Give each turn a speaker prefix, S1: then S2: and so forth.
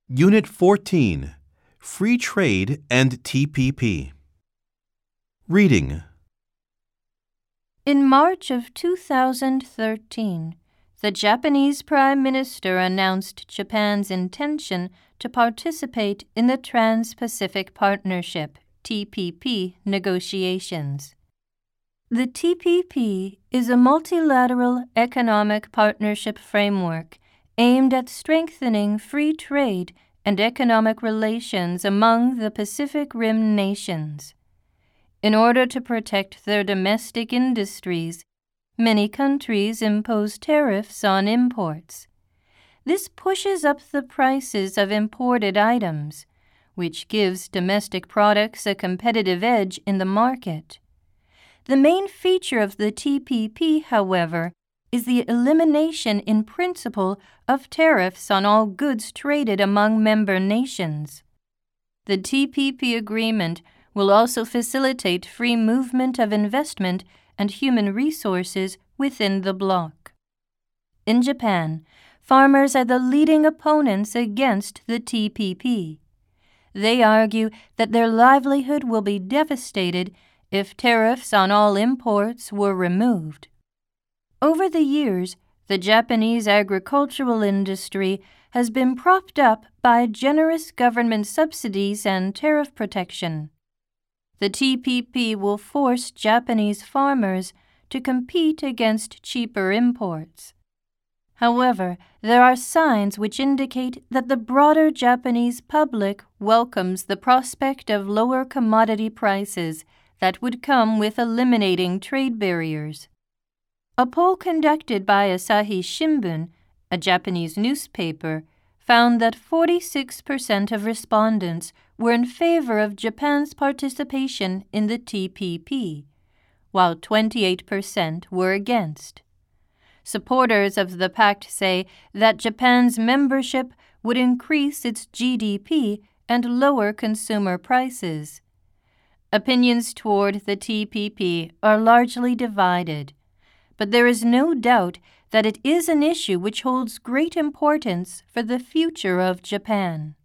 S1: Unit 14, Free Trade and TPP. Reading.
S2: In March of 2013, the Japanese Prime Minister announced Japan's intention to participate in the Trans-Pacific Partnership (TPP) negotiations. The TPP is a multilateral economic partnership framework aimed at strengthening free trade and economic relations among the Pacific Rim nations. In order to protect their domestic industries, many countries impose tariffs on imports. This pushes up the prices of imported items, which gives domestic products a competitive edge in the market. The main feature of the TPP, however, is the elimination in principle of tariffs on all goods traded among member nations. The TPP agreement will also facilitate free movement of investment and human resources within the bloc. In Japan, farmers are the leading opponents against the TPP. They argue that their livelihood will be devastated if tariffs on all imports were removed. Over the years, the Japanese agricultural industry has been propped up by generous government subsidies and tariff protection. The TPP will force Japanese farmers to compete against cheaper imports. However, there are signs which indicate that the broader Japanese public welcomes the prospect of lower commodity prices that would come with eliminating trade barriers. A poll conducted by Asahi Shimbun, a Japanese newspaper, found that 46% of respondents were in favor of Japan's participation in the TPP, while 28% were against. Supporters of the pact say that Japan's membership would increase its GDP and lower consumer prices. Opinions toward the TPP are largely divided, but there is no doubt that it is an issue which holds great importance for the future of Japan.